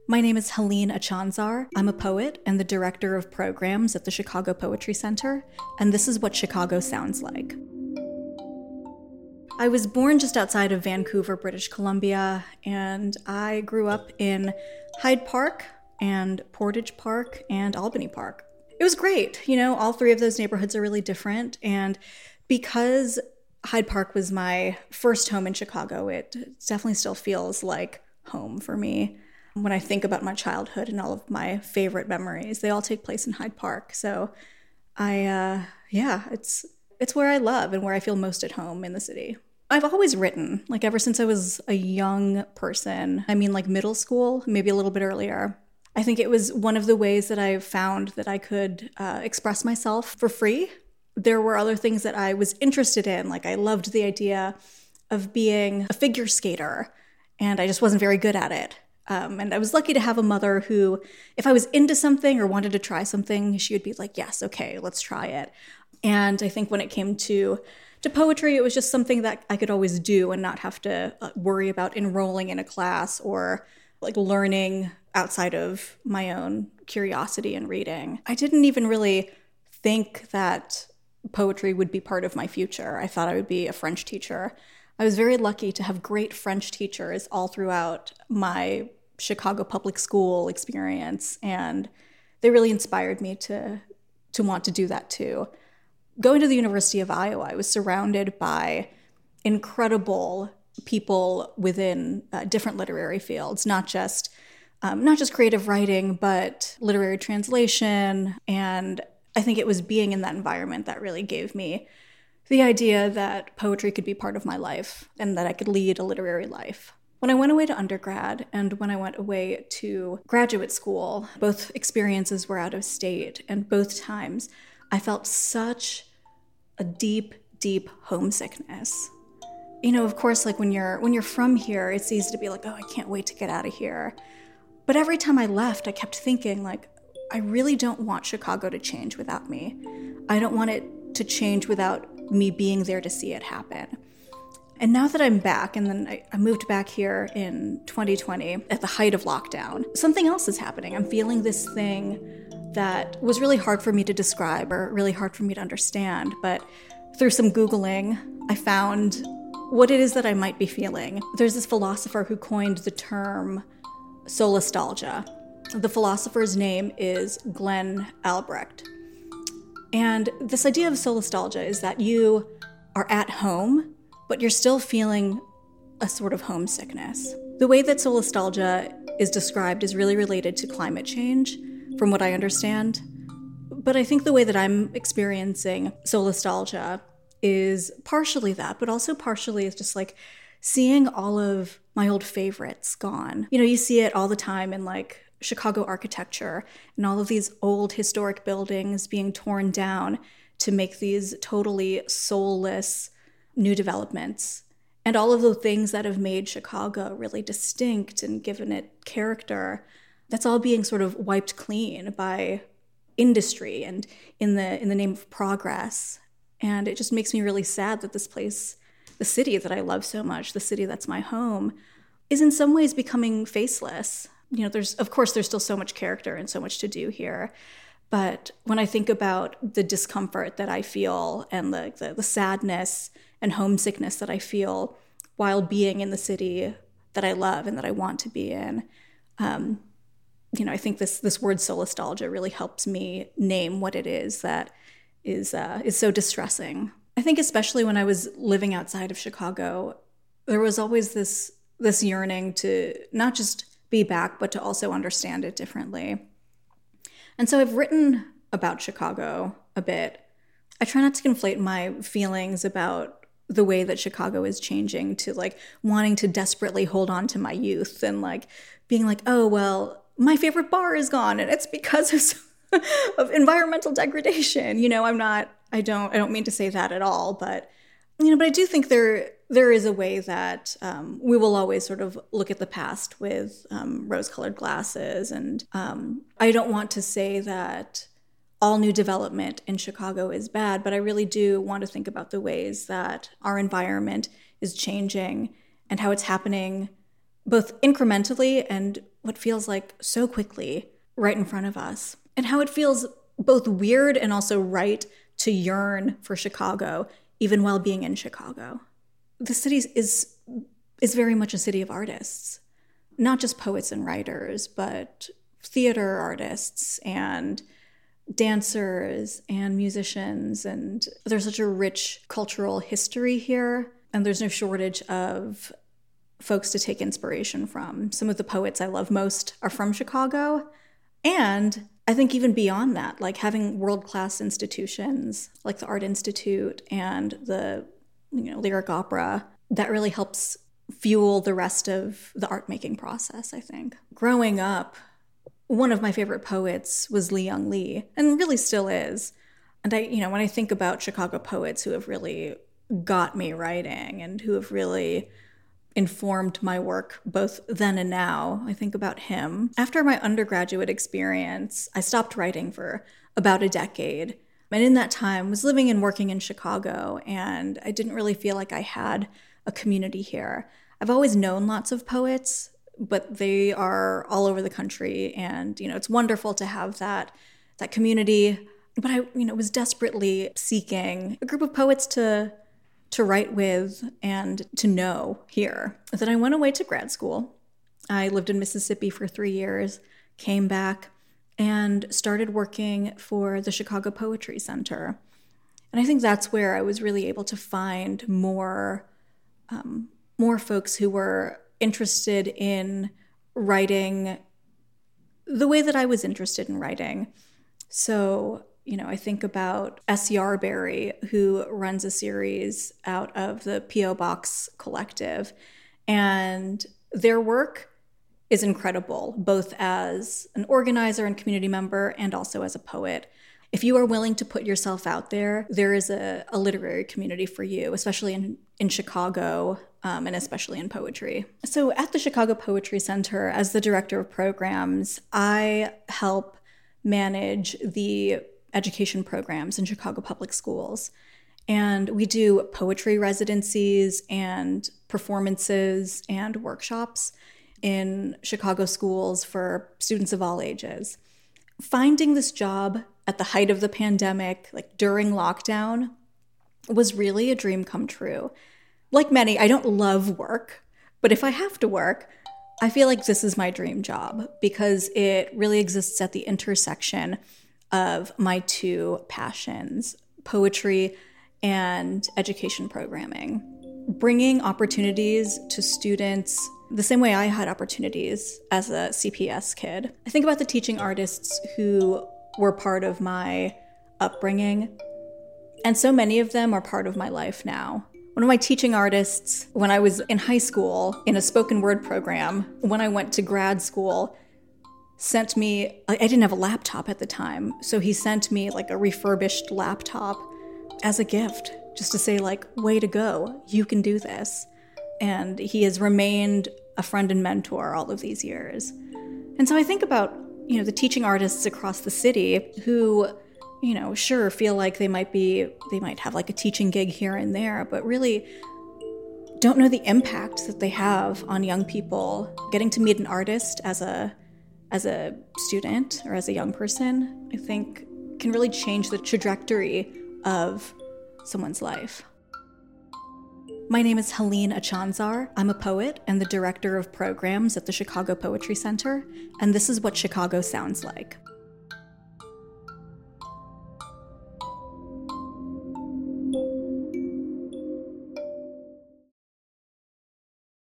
My name is Helene Achanzar. I'm a poet and the director of programs at the Chicago Poetry Center, and this is what Chicago sounds like. I was born just outside of Vancouver, British Columbia, and I grew up in Hyde Park and Portage Park and Albany Park. It was great. All three of those neighborhoods are really different, and because Hyde Park was my first home in Chicago, it definitely still feels like home for me. When I think about my childhood and all of my favorite memories, they all take place in Hyde Park. So it's where I love and where I feel most at home in the city. I've always written, ever since I was a young person. Middle school, maybe a little bit earlier. I think it was one of the ways that I found that I could express myself for free. There were other things that I was interested in. I loved the idea of being a figure skater, and I just wasn't very good at it. And I was lucky to have a mother who, if I was into something or wanted to try something, she would be like, yes, okay, let's try it. And I think when it came to poetry, it was just something that I could always do and not have to worry about enrolling in a class or learning outside of my own curiosity and reading. I didn't even really think that poetry would be part of my future. I thought I would be a French teacher. I was very lucky to have great French teachers all throughout my Chicago public school experience, and they really inspired me to want to do that too. Going to the University of Iowa, I was surrounded by incredible people within different literary fields, not just creative writing, but literary translation. And I think it was being in that environment that really gave me the idea that poetry could be part of my life and that I could lead a literary life. When I went away to undergrad and when I went away to graduate school, both experiences were out of state, and both times I felt such a deep, deep homesickness. Of course, when you're from here, it's easy to be like, oh, I can't wait to get out of here. But every time I left, I kept thinking, I really don't want Chicago to change without me. I don't want it to change without me being there to see it happen. And now that I'm back, and then I moved back here in 2020 at the height of lockdown, something else is happening. I'm feeling this thing that was really hard for me to describe or really hard for me to understand. But through some Googling, I found what it is that I might be feeling. There's this philosopher who coined the term solastalgia. The philosopher's name is Glenn Albrecht. And this idea of solastalgia is that you are at home, but you're still feeling a sort of homesickness. The way that solastalgia is described is really related to climate change, from what I understand. But I think the way that I'm experiencing solastalgia is partially that, but also partially is just seeing all of my old favorites gone. You see it all the time in Chicago architecture and all of these old historic buildings being torn down to make these totally soulless new developments. And all of the things that have made Chicago really distinct and given it character, that's all being sort of wiped clean by industry and in the name of progress. And it just makes me really sad that this place, the city that I love so much, the city that's my home, is in some ways becoming faceless. There's still so much character and so much to do here. But when I think about the discomfort that I feel and the sadness and homesickness that I feel while being in the city that I love and that I want to be in, I think this word solastalgia really helps me name what it is that is so distressing. I think especially when I was living outside of Chicago, there was always this yearning to not just be back, but to also understand it differently. And so I've written about Chicago a bit. I try not to conflate my feelings about the way that Chicago is changing to wanting to desperately hold on to my youth and being oh, well, my favorite bar is gone and it's because of environmental degradation. I don't mean to say that at all, but I do think there is a way that we will always sort of look at the past with rose-colored glasses. And I don't want to say that all new development in Chicago is bad, but I really do want to think about the ways that our environment is changing and how it's happening both incrementally and what feels like so quickly right in front of us, and how it feels both weird and also right to yearn for Chicago, even while being in Chicago. The city is very much a city of artists, not just poets and writers, but theater artists and dancers and musicians. And there's such a rich cultural history here, and there's no shortage of folks to take inspiration from. Some of the poets I love most are from Chicago. And I think even beyond that, like having world-class institutions like the Art Institute and the Lyric Opera, that really helps fuel the rest of the art-making process, I think. Growing up, one of my favorite poets was Li-Young Lee, and really still is. And when I think about Chicago poets who have really got me writing and who have really informed my work both then and now, I think about him. After my undergraduate experience, I stopped writing for about a decade. And in that time, was living and working in Chicago, and I didn't really feel like I had a community here. I've always known lots of poets, but they are all over the country, and it's wonderful to have that community. But I was desperately seeking a group of poets to write with and to know here. Then I went away to grad school. I lived in Mississippi for 3 years, came back, and started working for the Chicago Poetry Center. And I think that's where I was really able to find more folks who were interested in writing the way that I was interested in writing. So, I think about S. Yarberry, who runs a series out of the P.O. Box Collective, and their work is incredible, both as an organizer and community member and also as a poet. If you are willing to put yourself out there, there is a literary community for you, especially in Chicago, and especially in poetry. So at the Chicago Poetry Center, as the director of programs, I help manage the education programs in Chicago Public Schools. And we do poetry residencies and performances and workshops in Chicago schools for students of all ages. Finding this job at the height of the pandemic, like during lockdown, was really a dream come true. Like many, I don't love work, but if I have to work, I feel like this is my dream job because it really exists at the intersection of my two passions, poetry and education programming. Bringing opportunities to students the same way I had opportunities as a CPS kid. I think about the teaching artists who were part of my upbringing, and so many of them are part of my life now. One of my teaching artists, when I was in high school in a spoken word program, when I went to grad school, sent me, I didn't have a laptop at the time, so he sent me like a refurbished laptop as a gift, just to say like, way to go, you can do this. And he has remained a friend and mentor all of these years. And so I think about, the teaching artists across the city who, sure feel like they might have like a teaching gig here and there, but really don't know the impact that they have on young people. Getting to meet an artist as a student or as a young person, I think can really change the trajectory of someone's life. My name is Helene Achanzar. I'm a poet and the director of programs at the Chicago Poetry Center, and this is what Chicago sounds like.